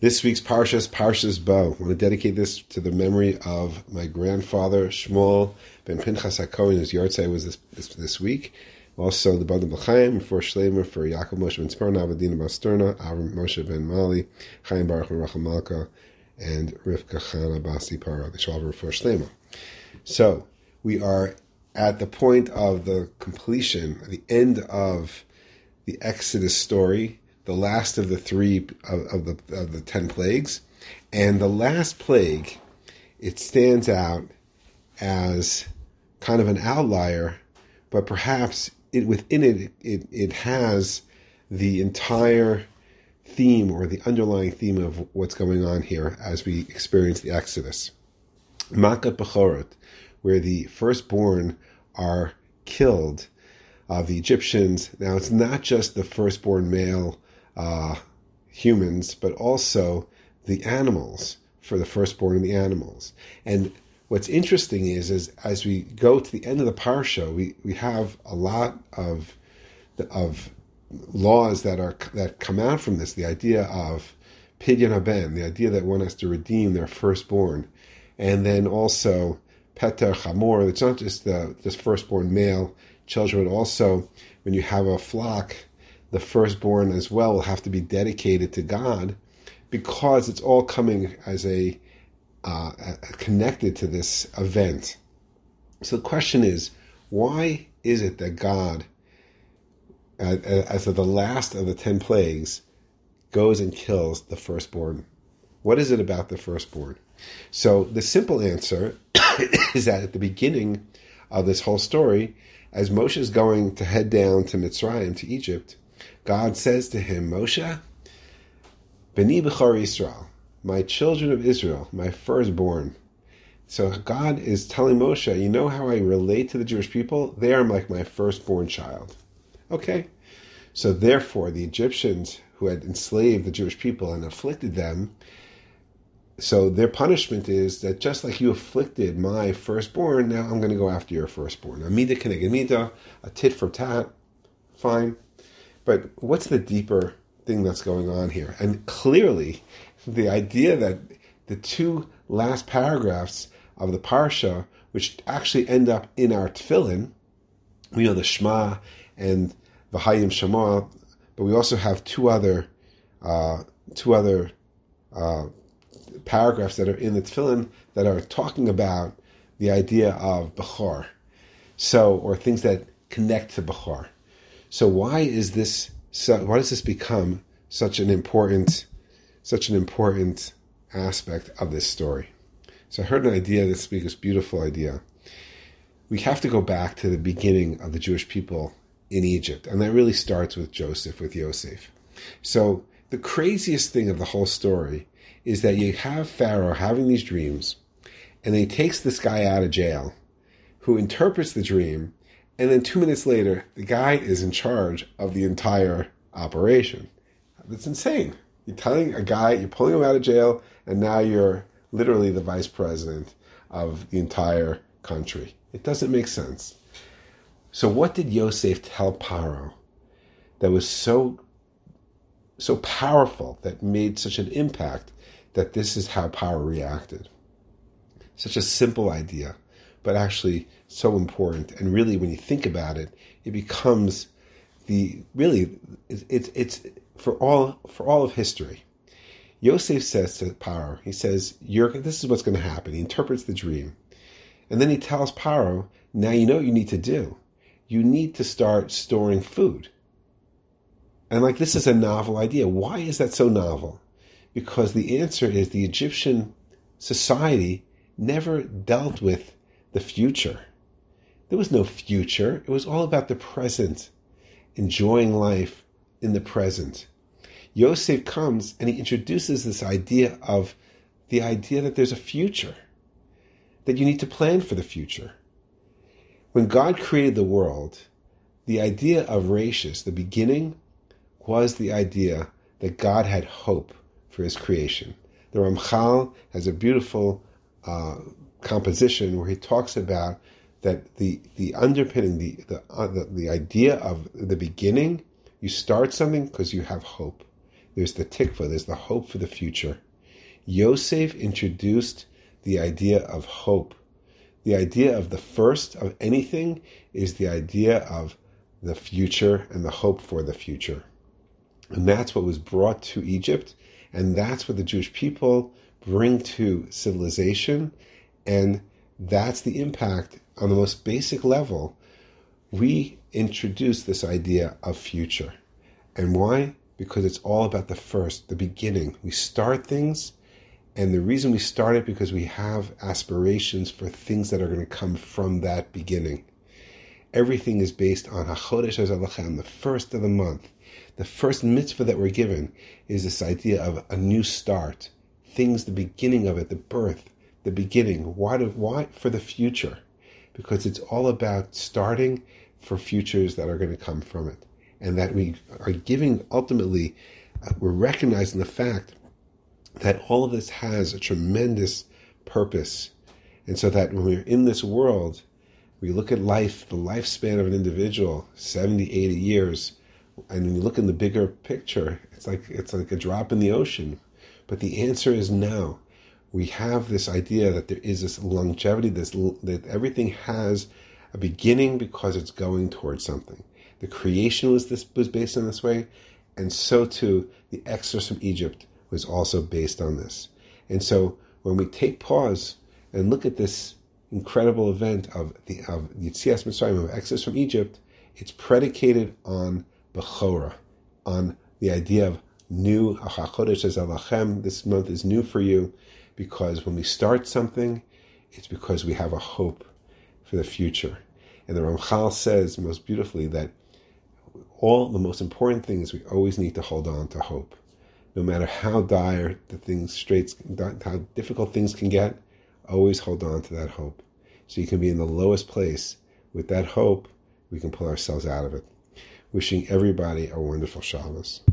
This week's Parsha is Parshas Bo. I want to dedicate this to the memory of my grandfather, Shmuel ben Pinchas HaKohen, whose yahrzeit was this week. Also, the Badam L'Chaim, for Shleimer, for Yaakov Moshe ben Sperna, Avadina Basterna, Avram Moshe ben Mali, Chaim Baruch ben Rachel Malka, and Rivka Chana Basi Para, the Shalva for Shleimer. So, we are at the point of the completion, the end of the Exodus story, the last of the three of the 10 plagues, and the last plague, it stands out as kind of an outlier, but perhaps within it has the entire theme or the underlying theme of what's going on here as we experience the Exodus. Makat Bechorot, where the firstborn are killed of the Egyptians. Now, it's not just the firstborn male humans, but also the animals, for the firstborn and the animals. And what's interesting is as we go to the end of the parsha, we have a lot of laws that come out from this. The idea of pidyon haben, the idea that one has to redeem their firstborn, and then also peter chamor. It's not just the firstborn male children, but also when you have a flock, the firstborn as well will have to be dedicated to God, because it's all coming as a connected to this event. So the question is, why is it that God, as the last of the 10 plagues, goes and kills the firstborn? What is it about the firstborn? So the simple answer is that at the beginning of this whole story, as Moshe is going to head down to Mitzrayim, to Egypt, God says to him, Moshe, B'ni B'chor Yisrael, my children of Israel, my firstborn. So God is telling Moshe, you know how I relate to the Jewish people? They are like my firstborn child. Okay? So therefore, the Egyptians who had enslaved the Jewish people and afflicted them, so their punishment is that just like you afflicted my firstborn, now I'm going to go after your firstborn. Amida keneged mida, a tit for tat, fine. But what's the deeper thing that's going on here? And clearly, the idea that the two last paragraphs of the parsha, which actually end up in our tefillin, we know the Shema and the Hayim Shema, but we also have two other paragraphs that are in the tefillin that are talking about the idea of Bechor, or things that connect to Bechor. So why does this become such an important aspect of this story? So I heard an idea this week, this beautiful idea. We have to go back to the beginning of the Jewish people in Egypt, and that really starts with with Yosef. So the craziest thing of the whole story is that you have Pharaoh having these dreams, and then he takes this guy out of jail who interprets the dream, and then 2 minutes later, the guy is in charge of the entire operation. That's insane. You're telling a guy, you're pulling him out of jail, and now you're literally the vice president of the entire country. It doesn't make sense. So what did Yosef tell Paro that was so powerful, that made such an impact, that this is how Paro reacted? Such a simple idea, but actually so important. And really, when you think about it, it becomes it's for all of history. Yosef says to Paro, he says, this is what's going to happen. He interprets the dream. And then he tells Paro, now you know what you need to do. You need to start storing food. And this is a novel idea. Why is that so novel? Because the answer is the Egyptian society never dealt with the future. There was no future. It was all about the present, enjoying life in the present. Yosef comes and he introduces this idea that there's a future, that you need to plan for the future. When God created the world, the idea of Rashis, the beginning, was the idea that God had hope for his creation. The Ramchal has a beautiful composition where he talks about that the underpinning, the idea of the beginning, you start something because you have hope. there's the tikva, there's the hope for the future. Yosef introduced the idea of hope. The idea of the first of anything is the idea of the future and the hope for the future. And that's what was brought to Egypt, and that's what the Jewish people bring to civilization, and that's the impact on the most basic level. We introduce this idea of future. And why? Because it's all about the first, the beginning. We start things, and the reason we start it because we have aspirations for things that are going to come from that beginning. Everything is based on HaChodesh HaZalachem, the first of the month. The first mitzvah that we're given is this idea of a new start. Things, the beginning of it, the birth, the beginning. Why? For the future. Because it's all about starting for futures that are going to come from it. And that we are giving, ultimately, we're recognizing the fact that all of this has a tremendous purpose. And so that when we're in this world, we look at life, the lifespan of an individual, 70, 80 years, and when you look in the bigger picture, it's like a drop in the ocean. But the answer is now. We have this idea that there is this longevity, that everything has a beginning because it's going towards something. The creation was based on this way, and so too the exodus from Egypt was also based on this. And so when we take pause and look at this incredible event of Yetzias Mitzrayim, of exodus from Egypt, it's predicated on Bechorah, on the idea of new, HaChodesh HaZalachem, this month is new for you, because when we start something, it's because we have a hope for the future. And the Ramchal says most beautifully that all the most important things, we always need to hold on to hope. No matter how dire how difficult things can get, always hold on to that hope. So you can be in the lowest place. With that hope, we can pull ourselves out of it. Wishing everybody a wonderful Shabbos.